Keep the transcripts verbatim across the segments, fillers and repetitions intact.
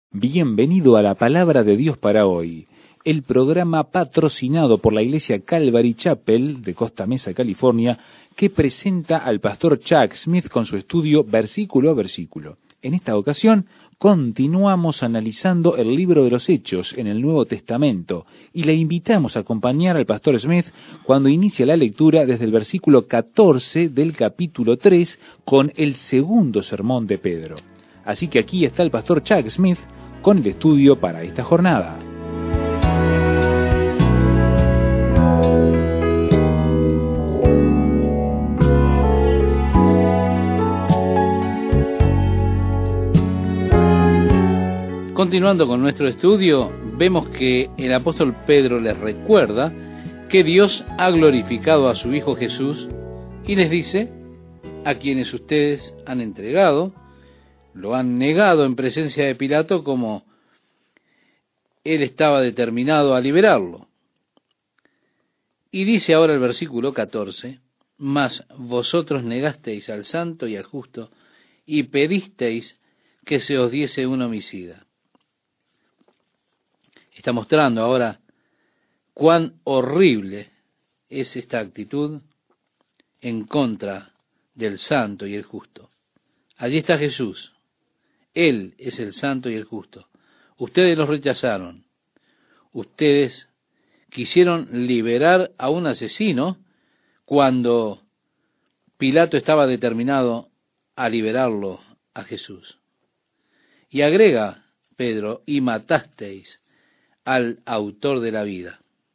Bienvenido a la Palabra de Dios para hoy, el programa patrocinado por la Iglesia Calvary Chapel de Costa Mesa, California, que presenta al pastor Chuck Smith con su estudio versículo a versículo. En esta ocasión, continuamos analizando el libro de los Hechos en el Nuevo Testamento y le invitamos a acompañar al pastor Smith cuando inicia la lectura desde el versículo catorce del capítulo tres con el segundo sermón de Pedro. Así que aquí está el pastor Chuck Smith con el estudio para esta jornada. Continuando con nuestro estudio, vemos que el apóstol Pedro les recuerda que Dios ha glorificado a su Hijo Jesús y les dice: a quienes ustedes han entregado, lo han negado en presencia de Pilato como él estaba determinado a liberarlo. Y dice ahora el versículo catorce, mas vosotros negasteis al santo y al justo y pedisteis que se os diese un homicida. Está mostrando ahora cuán horrible es esta actitud en contra del santo y el justo. Allí está Jesús. Él es el santo y el justo. Ustedes los rechazaron. Ustedes quisieron liberar a un asesino cuando Pilato estaba determinado a liberarlo a Jesús. Y agrega Pedro, y matasteis al autor de la vida.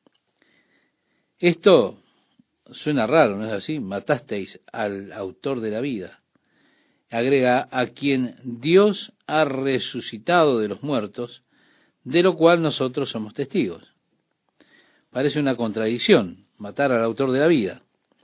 Esto suena raro, ¿no es así? Matasteis al autor de la vida. Agrega, a quien Dios ha resucitado de los muertos, de lo cual nosotros somos testigos. Parece una contradicción, matar al autor de la vida.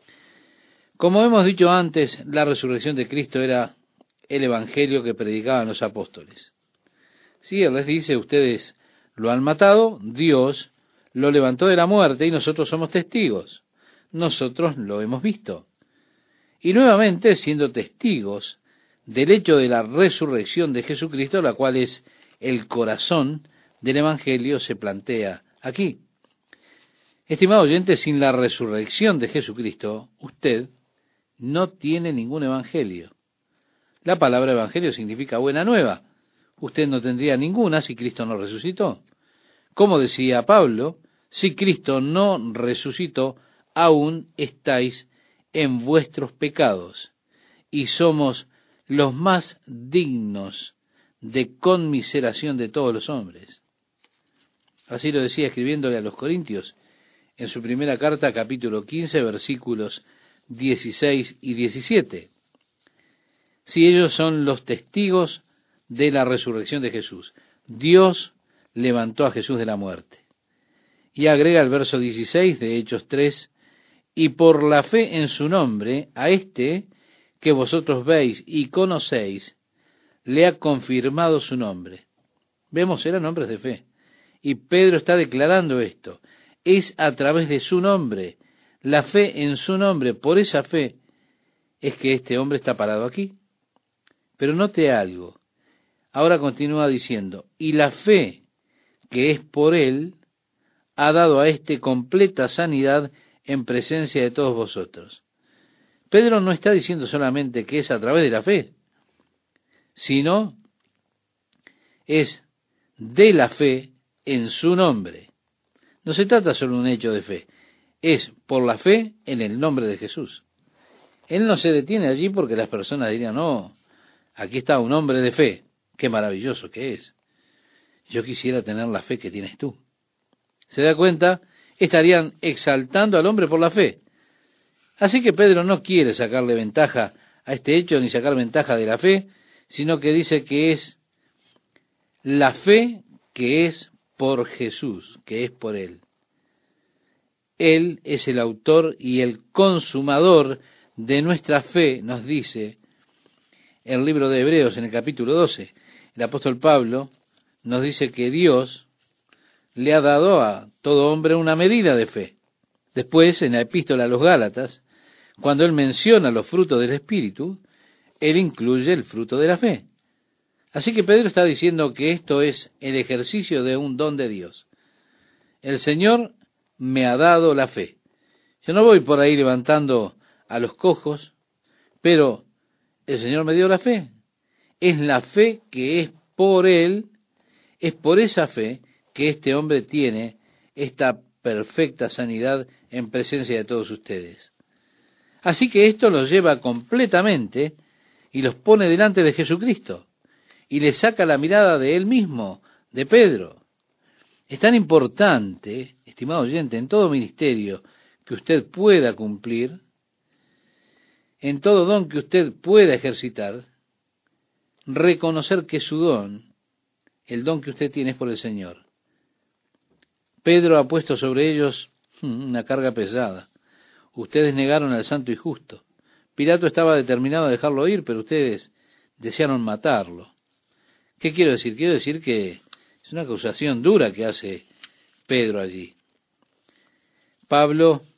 Como hemos dicho antes, la resurrección de Cristo era el evangelio que predicaban los apóstoles. Si Él les dice, ustedes lo han matado, Dios lo levantó de la muerte y nosotros somos testigos. Nosotros lo hemos visto. Y nuevamente, siendo testigos del hecho de la resurrección de Jesucristo, la cual es el corazón del evangelio, se plantea aquí. Estimado oyente, sin la resurrección de Jesucristo, usted no tiene ningún evangelio. La palabra evangelio significa buena nueva. Usted no tendría ninguna si Cristo no resucitó. Como decía Pablo, si Cristo no resucitó, aún estáis en vuestros pecados, y somos los más dignos de conmiseración de todos los hombres. Así lo decía escribiéndole a los Corintios en su primera carta, capítulo quince, versículos dieciséis y diecisiete. Si ellos son los testigos de la resurrección de Jesús, Dios levantó a Jesús de la muerte. Y agrega el verso dieciséis de Hechos tres, y por la fe en su nombre, a este que vosotros veis y conocéis, le ha confirmado su nombre. Vemos, eran hombres de fe. Y Pedro está declarando esto. Es a través de su nombre, la fe en su nombre, por esa fe, es que este hombre está parado aquí. Pero note algo. Ahora continúa diciendo, y la fe que es por él, ha dado a este completa sanidad en presencia de todos vosotros. Pedro no está diciendo solamente que es a través de la fe, sino es de la fe en su nombre. No se trata solo de un hecho de fe, es por la fe en el nombre de Jesús. Él no se detiene allí porque las personas dirían, no, aquí está un hombre de fe, qué maravilloso que es. Yo quisiera tener la fe que tienes tú. ¿Se da cuenta? Estarían exaltando al hombre por la fe. Así que Pedro no quiere sacarle ventaja a este hecho, ni sacar ventaja de la fe, sino que dice que es la fe que es por Jesús, que es por Él. Él es el autor y el consumador de nuestra fe, nos dice el libro de Hebreos en el capítulo doce. El apóstol Pablo nos dice que Dios le ha dado a todo hombre una medida de fe. Después, en la epístola a los Gálatas, cuando él menciona los frutos del Espíritu, él incluye el fruto de la fe. Así que Pedro está diciendo que esto es el ejercicio de un don de Dios. El Señor me ha dado la fe. Yo no voy por ahí levantando a los cojos, pero el Señor me dio la fe. Es la fe que es por Él, es por esa fe que este hombre tiene esta perfecta sanidad en presencia de todos ustedes. Así que esto los lleva completamente y los pone delante de Jesucristo y le saca la mirada de Él mismo, de Pedro. Es tan importante, estimado oyente, en todo ministerio que usted pueda cumplir, en todo don que usted pueda ejercitar, reconocer que su don, el don que usted tiene es por el Señor. Pedro ha puesto sobre ellos una carga pesada. Ustedes negaron al santo y justo. Pilato estaba determinado a dejarlo ir, pero ustedes desearon matarlo. ¿Qué quiero decir? Quiero decir que es una acusación dura que hace Pedro allí. Pablo,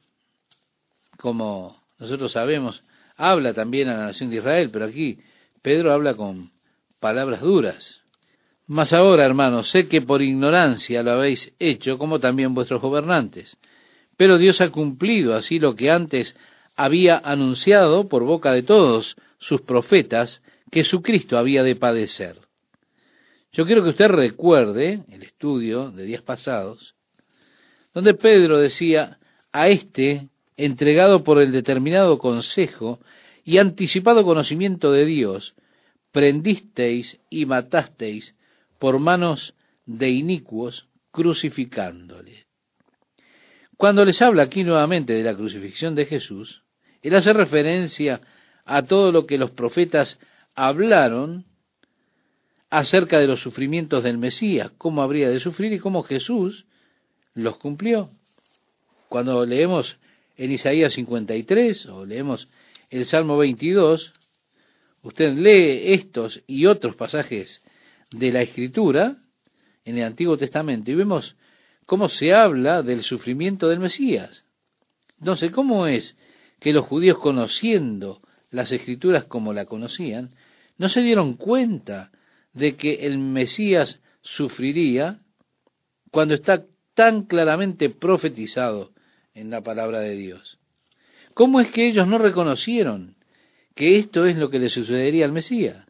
como nosotros sabemos, habla también a la nación de Israel, pero aquí Pedro habla con palabras duras. Mas ahora, hermanos, sé que por ignorancia lo habéis hecho, como también vuestros gobernantes. Pero Dios ha cumplido así lo que antes había anunciado por boca de todos sus profetas, que su Cristo había de padecer. Yo quiero que usted recuerde el estudio de días pasados, donde Pedro decía, a este, entregado por el determinado consejo y anticipado conocimiento de Dios, prendisteis y matasteis por manos de inicuos, crucificándole. Cuando les habla aquí nuevamente de la crucifixión de Jesús, él hace referencia a todo lo que los profetas hablaron acerca de los sufrimientos del Mesías, cómo habría de sufrir y cómo Jesús los cumplió. Cuando leemos en Isaías cincuenta y tres o leemos el Salmo veintidós, usted lee estos y otros pasajes de la Escritura en el Antiguo Testamento y vemos cómo se habla del sufrimiento del Mesías. Entonces, ¿cómo es que los judíos, conociendo las Escrituras como la conocían, no se dieron cuenta de que el Mesías sufriría cuando está tan claramente profetizado en la palabra de Dios? ¿Cómo es que ellos no reconocieron que esto es lo que le sucedería al Mesías?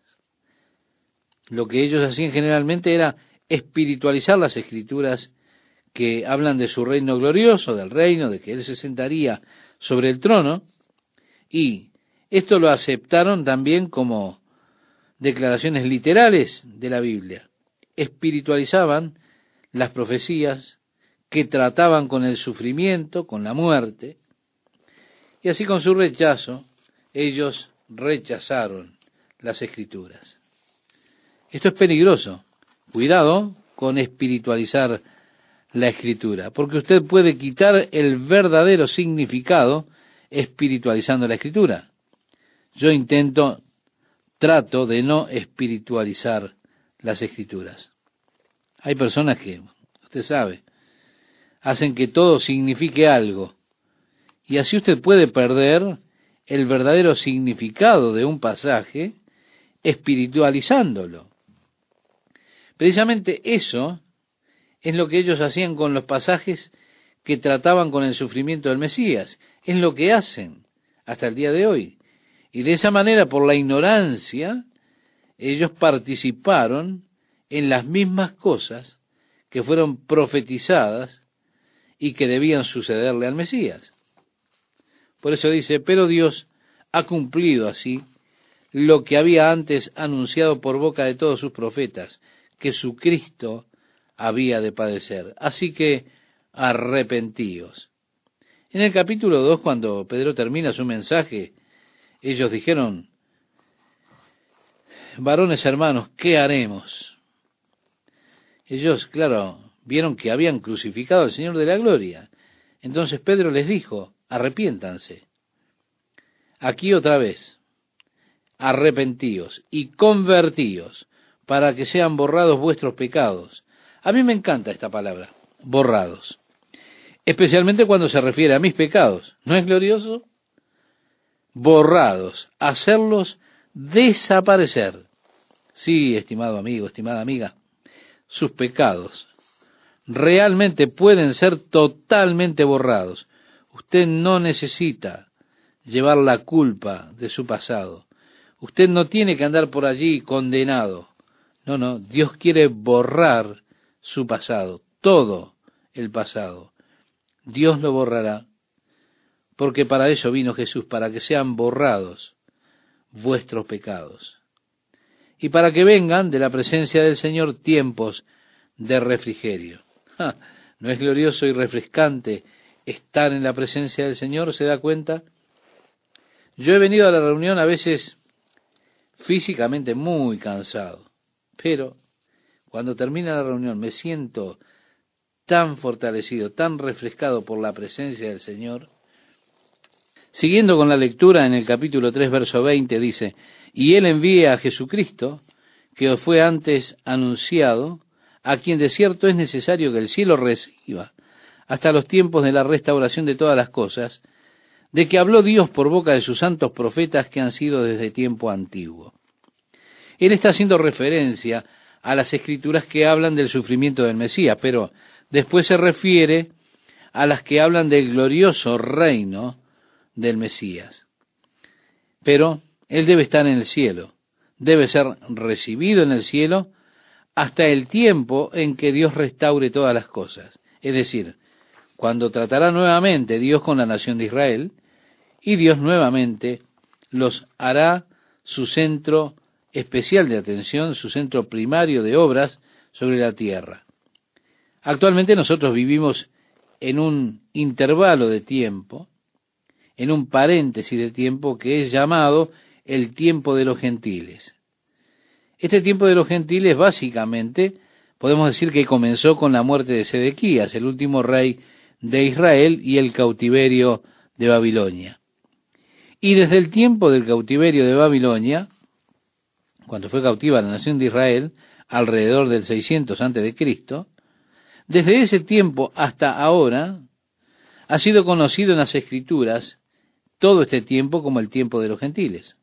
Lo que ellos hacían generalmente era espiritualizar las Escrituras que hablan de su reino glorioso, del reino, de que Él se sentaría sobre el trono, y esto lo aceptaron también como declaraciones literales de la Biblia. Espiritualizaban las profecías que trataban con el sufrimiento, con la muerte, y así con su rechazo, ellos rechazaron las Escrituras. Esto es peligroso. Cuidado con espiritualizar la Escritura, porque usted puede quitar el verdadero significado espiritualizando la Escritura. Yo intento, trato de no espiritualizar las Escrituras. Hay personas que, usted sabe, hacen que todo signifique algo, y así usted puede perder el verdadero significado de un pasaje espiritualizándolo. Precisamente eso es lo que ellos hacían con los pasajes que trataban con el sufrimiento del Mesías. Es lo que hacen hasta el día de hoy. Y de esa manera, por la ignorancia, ellos participaron en las mismas cosas que fueron profetizadas y que debían sucederle al Mesías. Por eso dice, pero Dios ha cumplido así lo que había antes anunciado por boca de todos sus profetas, que su Cristo había de padecer. Así que arrepentíos. En el capítulo dos, cuando Pedro termina su mensaje, ellos dijeron, varones hermanos, ¿qué haremos? Ellos, claro, vieron que habían crucificado al Señor de la gloria. Entonces Pedro les dijo, arrepiéntanse. Aquí otra vez, arrepentíos y convertíos, para que sean borrados vuestros pecados. A mí me encanta esta palabra, borrados. Especialmente cuando se refiere a mis pecados. ¿No es glorioso? Borrados, hacerlos desaparecer. Sí, estimado amigo, estimada amiga, sus pecados realmente pueden ser totalmente borrados. Usted no necesita llevar la culpa de su pasado. Usted no tiene que andar por allí condenado. No, no, Dios quiere borrar su pasado, todo el pasado. Dios lo borrará, porque para eso vino Jesús, para que sean borrados vuestros pecados. Y para que vengan de la presencia del Señor tiempos de refrigerio. ¡Ja! ¿No es glorioso y refrescante estar en la presencia del Señor? ¿Se da cuenta? Yo he venido a la reunión a veces físicamente muy cansado, pero cuando termina la reunión me siento tan fortalecido, tan refrescado por la presencia del Señor. Siguiendo con la lectura en el capítulo tres, verso veinte, dice, y Él envía a Jesucristo, que os fue antes anunciado, a quien de cierto es necesario que el cielo reciba, hasta los tiempos de la restauración de todas las cosas, de que habló Dios por boca de sus santos profetas que han sido desde tiempo antiguo. Él está haciendo referencia a las escrituras que hablan del sufrimiento del Mesías, pero después se refiere a las que hablan del glorioso reino del Mesías. Pero Él debe estar en el cielo, debe ser recibido en el cielo hasta el tiempo en que Dios restaure todas las cosas. Es decir, cuando tratará nuevamente Dios con la nación de Israel, y Dios nuevamente los hará su centro especial de atención, su centro primario de obras sobre la tierra. Actualmente nosotros vivimos en un intervalo de tiempo, en un paréntesis de tiempo que es llamado el tiempo de los gentiles. Este tiempo de los gentiles básicamente podemos decir que comenzó con la muerte de Sedequías, el último rey de Israel, y el cautiverio de Babilonia. Y desde el tiempo del cautiverio de Babilonia, cuando fue cautiva la nación de Israel, alrededor del seiscientos antes de Cristo, desde ese tiempo hasta ahora, ha sido conocido en las Escrituras todo este tiempo como el tiempo de los gentiles.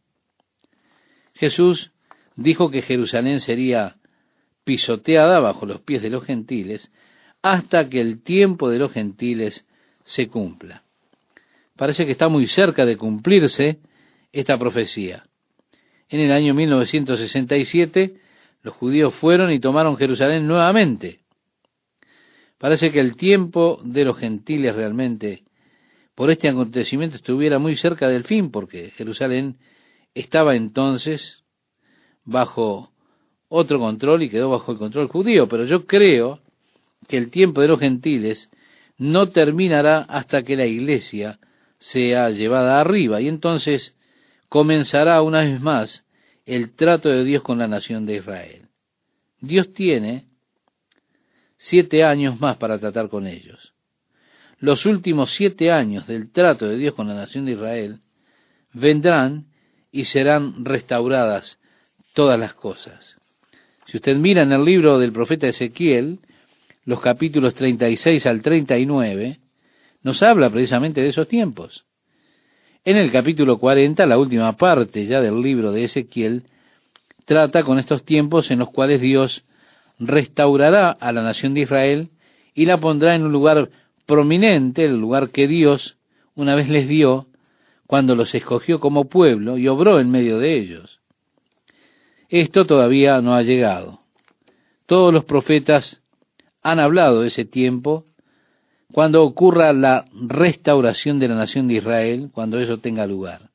Jesús dijo que Jerusalén sería pisoteada bajo los pies de los gentiles hasta que el tiempo de los gentiles se cumpla. Parece que está muy cerca de cumplirse esta profecía. En el año mil novecientos sesenta y siete, los judíos fueron y tomaron Jerusalén nuevamente. Parece que el tiempo de los gentiles realmente, por este acontecimiento, estuviera muy cerca del fin, porque Jerusalén estaba entonces bajo otro control y quedó bajo el control judío. Pero yo creo que el tiempo de los gentiles no terminará hasta que la iglesia sea llevada arriba, y entonces comenzará una vez más el trato de Dios con la nación de Israel. Dios tiene siete años más para tratar con ellos. Los últimos siete años del trato de Dios con la nación de Israel vendrán y serán restauradas todas las cosas. Si usted mira en el libro del profeta Ezequiel, los capítulos treinta y seis al treinta y nueve, nos habla precisamente de esos tiempos. En el capítulo cuarenta, la última parte ya del libro de Ezequiel, trata con estos tiempos en los cuales Dios restaurará a la nación de Israel y la pondrá en un lugar prominente, el lugar que Dios una vez les dio cuando los escogió como pueblo y obró en medio de ellos. Esto todavía no ha llegado. Todos los profetas han hablado de ese tiempo, cuando ocurra la restauración de la nación de Israel, cuando eso tenga lugar.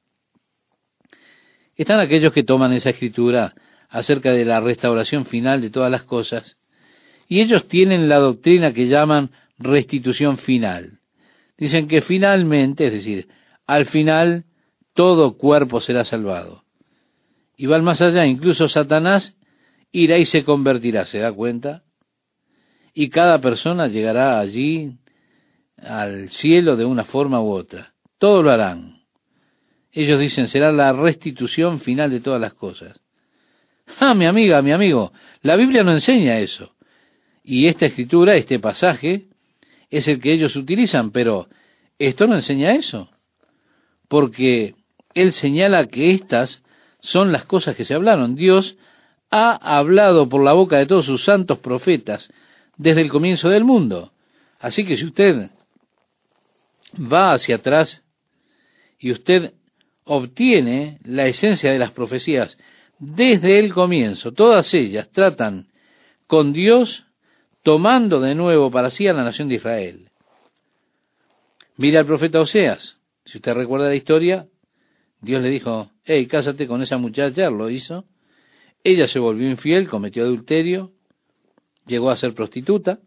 Están aquellos que toman esa escritura acerca de la restauración final de todas las cosas, y ellos tienen la doctrina que llaman restitución final. Dicen que finalmente, es decir, al final, todo cuerpo será salvado. Y van más allá, incluso Satanás irá y se convertirá, ¿se da cuenta? Y cada persona llegará allí al cielo de una forma u otra. Todo lo harán. Ellos dicen, será la restitución final de todas las cosas. Ah, mi amiga, mi amigo, la Biblia no enseña eso. Y esta escritura, este pasaje, es el que ellos utilizan, pero esto no enseña eso. Porque él señala que estas son las cosas que se hablaron. Dios ha hablado por la boca de todos sus santos profetas desde el comienzo del mundo. Así que si usted va hacia atrás y usted obtiene la esencia de las profecías desde el comienzo, todas ellas tratan con Dios tomando de nuevo para sí a la nación de Israel. Mira al profeta Oseas. Si usted recuerda la historia, Dios le dijo, hey, cásate con esa muchacha, lo hizo. Ella se volvió infiel, cometió adulterio, llegó a ser prostituta.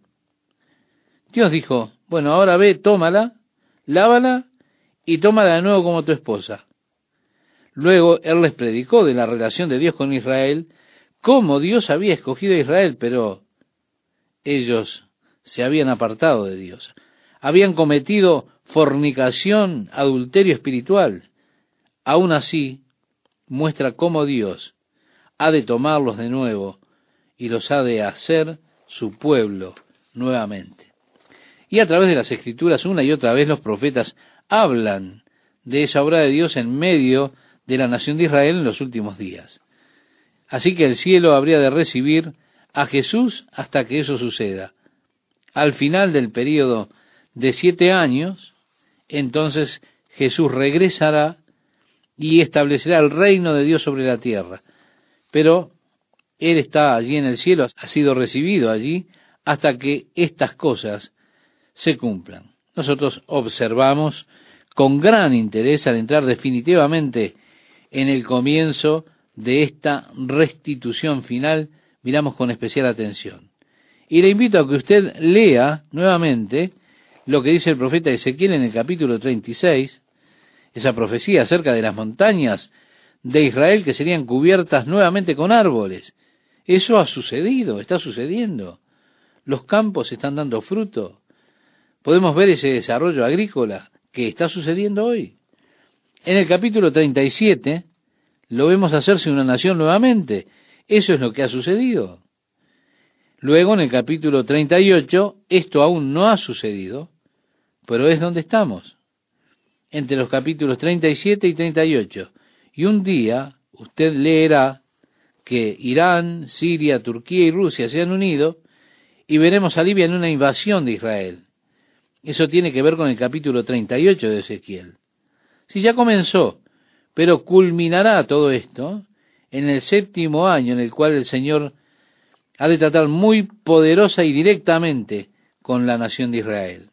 Dios dijo, bueno, ahora ve, tómala, lávala y tómala de nuevo como tu esposa. Luego Él les predicó de la relación de Dios con Israel, cómo Dios había escogido a Israel, pero ellos se habían apartado de Dios. Habían cometido fornicación, adulterio espiritual. Aún así, muestra cómo Dios ha de tomarlos de nuevo y los ha de hacer su pueblo nuevamente. Y a través de las Escrituras, una y otra vez, los profetas hablan de esa obra de Dios en medio de la nación de Israel en los últimos días. Así que el cielo habría de recibir a Jesús hasta que eso suceda. Al final del período de siete años, entonces Jesús regresará y establecerá el reino de Dios sobre la tierra. Pero Él está allí en el cielo, ha sido recibido allí hasta que estas cosas se cumplan. Nosotros observamos con gran interés al entrar definitivamente en el comienzo de esta restitución final, miramos con especial atención. Y le invito a que usted lea nuevamente lo que dice el profeta Ezequiel en el capítulo treinta y seis, esa profecía acerca de las montañas de Israel que serían cubiertas nuevamente con árboles. Eso ha sucedido, está sucediendo. Los campos están dando fruto. Podemos ver ese desarrollo agrícola que está sucediendo hoy. En el capítulo treinta y siete lo vemos hacerse una nación nuevamente. Eso es lo que ha sucedido. Luego en el capítulo treinta y ocho esto aún no ha sucedido, pero es donde estamos. Entre los capítulos treinta y siete y treinta y ocho. Y un día usted leerá que Irán, Siria, Turquía y Rusia se han unido y veremos a Libia en una invasión de Israel. Eso tiene que ver con el capítulo treinta y ocho de Ezequiel. Si ya comenzó, pero culminará todo esto en el séptimo año en el cual el Señor ha de tratar muy poderosa y directamente con la nación de Israel.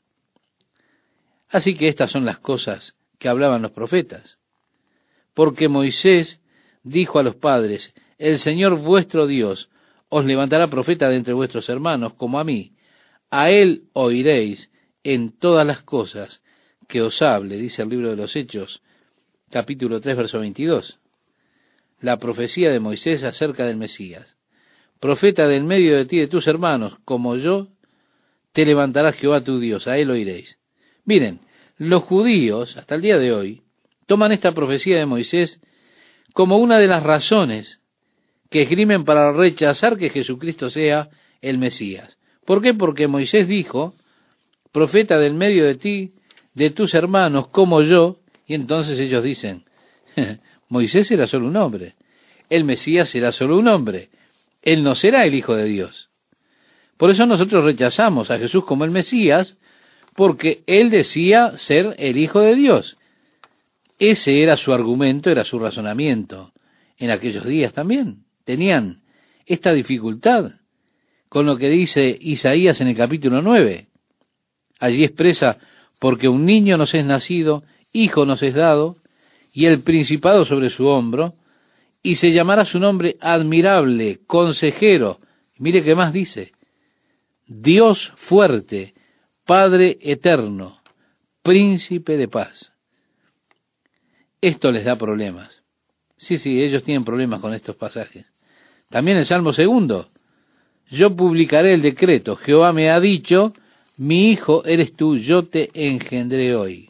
Así que estas son las cosas que hablaban los profetas. Porque Moisés dijo a los padres, el Señor vuestro Dios os levantará profeta de entre vuestros hermanos, como a mí. A él oiréis en todas las cosas que os hable, dice el libro de los Hechos, capítulo tres, verso veintidós. La profecía de Moisés acerca del Mesías. Profeta del medio de ti, de tus hermanos, como yo, te levantará Jehová tu Dios, a él oiréis. Miren, los judíos, hasta el día de hoy, toman esta profecía de Moisés como una de las razones que esgrimen para rechazar que Jesucristo sea el Mesías. ¿Por qué? Porque Moisés dijo, profeta del medio de ti, de tus hermanos, como yo, y entonces ellos dicen, Moisés era solo un hombre, el Mesías será solo un hombre, él no será el Hijo de Dios. Por eso nosotros rechazamos a Jesús como el Mesías, porque él decía ser el Hijo de Dios. Ese era su argumento, era su razonamiento. En aquellos días también tenían esta dificultad con lo que dice Isaías en el capítulo nueve. Allí expresa, porque un niño nos es nacido, hijo nos es dado, y el principado sobre su hombro, y se llamará su nombre admirable, consejero. Mire qué más dice, Dios fuerte, Padre eterno, príncipe de paz. Esto les da problemas. Sí, sí, ellos tienen problemas con estos pasajes. También el Salmo segundo. Yo publicaré el decreto. Jehová me ha dicho, mi hijo eres tú, yo te engendré hoy.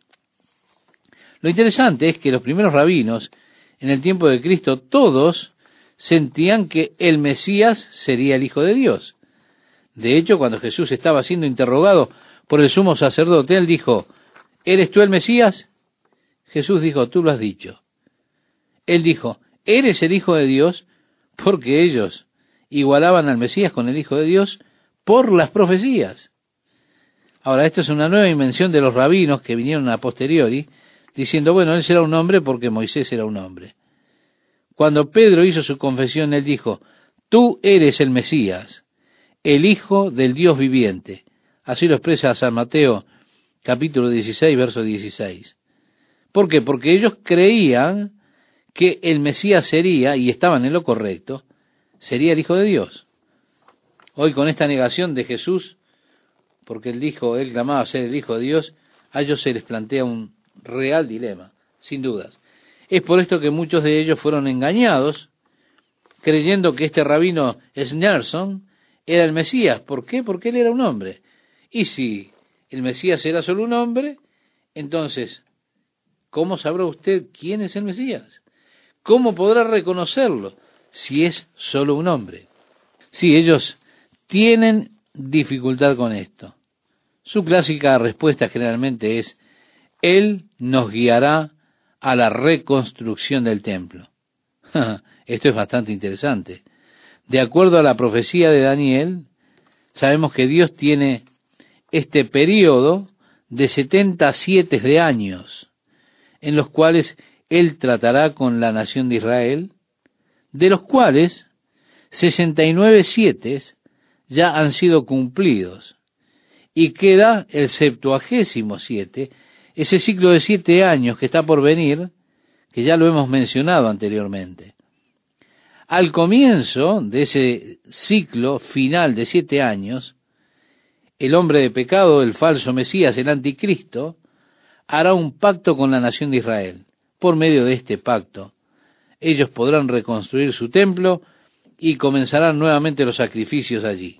Lo interesante es que los primeros rabinos, en el tiempo de Cristo, todos sentían que el Mesías sería el Hijo de Dios. De hecho, cuando Jesús estaba siendo interrogado por el sumo sacerdote, él dijo, ¿eres tú el Mesías? Jesús dijo, tú lo has dicho. Él dijo, ¿eres el Hijo de Dios? Porque ellos igualaban al Mesías con el Hijo de Dios por las profecías. Ahora, esto es una nueva invención de los rabinos que vinieron a posteriori, diciendo, bueno, él será un hombre porque Moisés era un hombre. Cuando Pedro hizo su confesión, él dijo, tú eres el Mesías, el Hijo del Dios viviente. Así lo expresa San Mateo, capítulo dieciséis, verso dieciséis. ¿Por qué? Porque ellos creían que el Mesías sería, y estaban en lo correcto, sería el Hijo de Dios. Hoy con esta negación de Jesús, porque él dijo, él clamaba ser el Hijo de Dios, a ellos se les plantea un real dilema, sin dudas. Es por esto que muchos de ellos fueron engañados, creyendo que este rabino Schneerson era el Mesías. ¿Por qué? Porque él era un hombre. Y si el Mesías era solo un hombre, entonces, ¿cómo sabrá usted quién es el Mesías? ¿Cómo podrá reconocerlo si es solo un hombre? Sí, ellos tienen dificultad con esto. Su clásica respuesta generalmente es, Él nos guiará a la reconstrucción del templo. Esto es bastante interesante. De acuerdo a la profecía de Daniel, sabemos que Dios tiene este periodo de setenta siete de años, en los cuales Él tratará con la nación de Israel, de los cuales sesenta y nueve siete ya han sido cumplidos, y queda el septuagésimo siete, ese ciclo de siete años que está por venir, que ya lo hemos mencionado anteriormente. Al comienzo de ese ciclo final de siete años, el hombre de pecado, el falso Mesías, el anticristo, hará un pacto con la nación de Israel. Por medio de este pacto, ellos podrán reconstruir su templo y comenzarán nuevamente los sacrificios allí.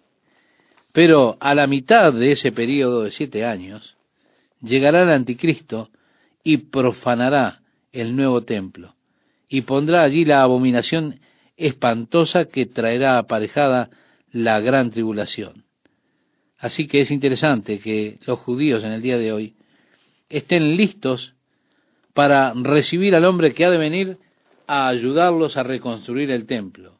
Pero a la mitad de ese período de siete años, llegará el anticristo y profanará el nuevo templo, y pondrá allí la abominación espantosa que traerá aparejada la gran tribulación. Así que es interesante que los judíos en el día de hoy estén listos para recibir al hombre que ha de venir a ayudarlos a reconstruir el templo.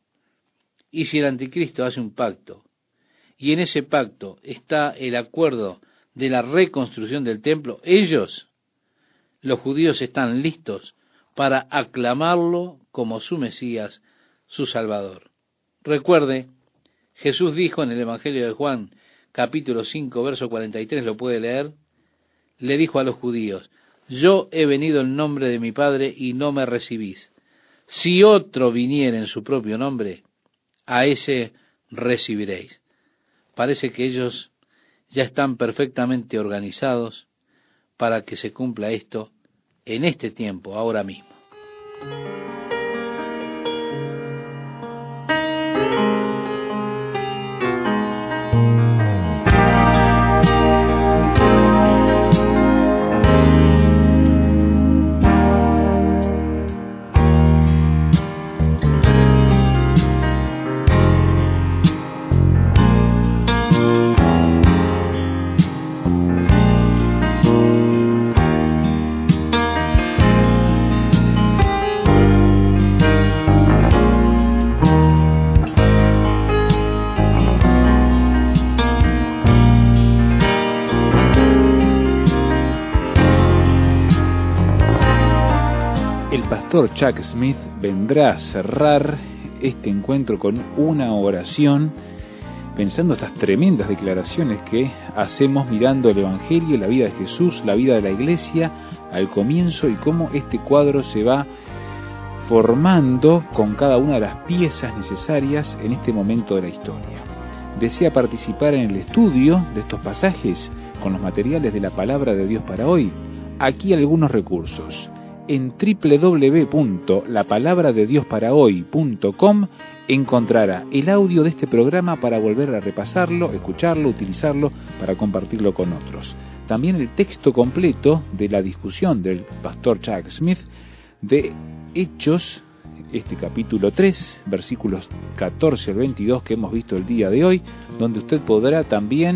Y si el anticristo hace un pacto, y en ese pacto está el acuerdo de la reconstrucción del templo, ellos, los judíos, están listos para aclamarlo como su Mesías, su Salvador. Recuerde, Jesús dijo en el Evangelio de Juan, capítulo cinco, verso cuarenta y tres, lo puede leer, le dijo a los judíos, yo he venido en nombre de mi Padre y no me recibís. Si otro viniera en su propio nombre, a ese recibiréis. Parece que ellos ya están perfectamente organizados para que se cumpla esto en este tiempo, ahora mismo. Chuck Smith vendrá a cerrar este encuentro con una oración, pensando estas tremendas declaraciones que hacemos mirando el Evangelio, la vida de Jesús, la vida de la Iglesia al comienzo y cómo este cuadro se va formando con cada una de las piezas necesarias en este momento de la historia. ¿Desea participar en el estudio de estos pasajes con los materiales de la Palabra de Dios para hoy? Aquí algunos recursos. En doble u doble u doble u punto la palabra de dios para hoy punto com encontrará el audio de este programa para volver a repasarlo, escucharlo, utilizarlo para compartirlo con otros. También el texto completo de la discusión del pastor Chuck Smith de Hechos, este capítulo tres, versículos catorce al veintidós que hemos visto el día de hoy, donde usted podrá también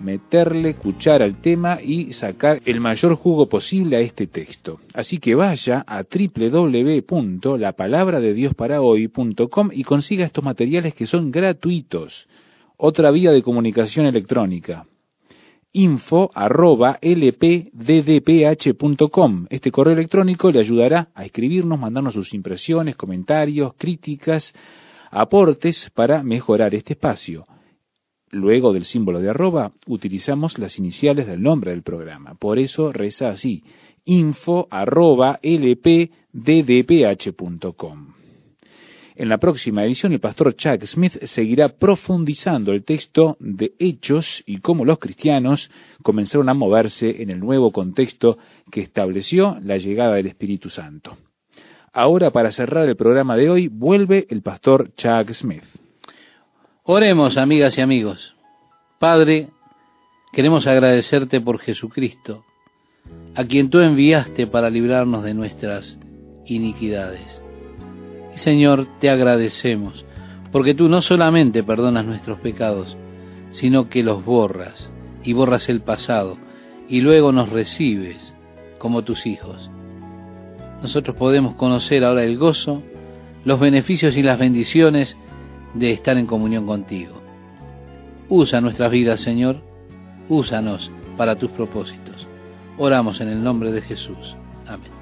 meterle cuchara al tema y sacar el mayor jugo posible a este texto. Así que vaya a doble u doble u doble u punto la palabra de dios para hoy punto com y consiga estos materiales que son gratuitos. Otra vía de comunicación electrónica, info arroba l p d d p h punto com. Este correo electrónico le ayudará a escribirnos, mandarnos sus impresiones, comentarios, críticas, aportes para mejorar este espacio. Luego del símbolo de arroba, utilizamos las iniciales del nombre del programa. Por eso reza así, info arroba l p d d p h punto com. En la próxima edición, el pastor Chuck Smith seguirá profundizando el texto de Hechos y cómo los cristianos comenzaron a moverse en el nuevo contexto que estableció la llegada del Espíritu Santo. Ahora, para cerrar el programa de hoy, vuelve el pastor Chuck Smith. Oremos, amigas y amigos. Padre, queremos agradecerte por Jesucristo, a quien tú enviaste para librarnos de nuestras iniquidades. Y Señor, te agradecemos, porque tú no solamente perdonas nuestros pecados, sino que los borras, y borras el pasado, y luego nos recibes como tus hijos. Nosotros podemos conocer ahora el gozo, los beneficios y las bendiciones de estar en comunión contigo. Usa nuestras vidas, Señor, úsanos para tus propósitos. Oramos en el nombre de Jesús. Amén.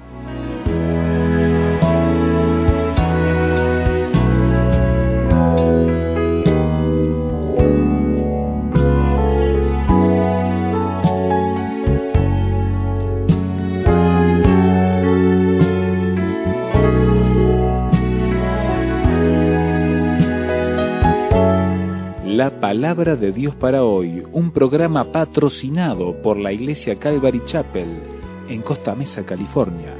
La palabra de Dios para hoy, un programa patrocinado por la Iglesia Calvary Chapel en Costa Mesa, California.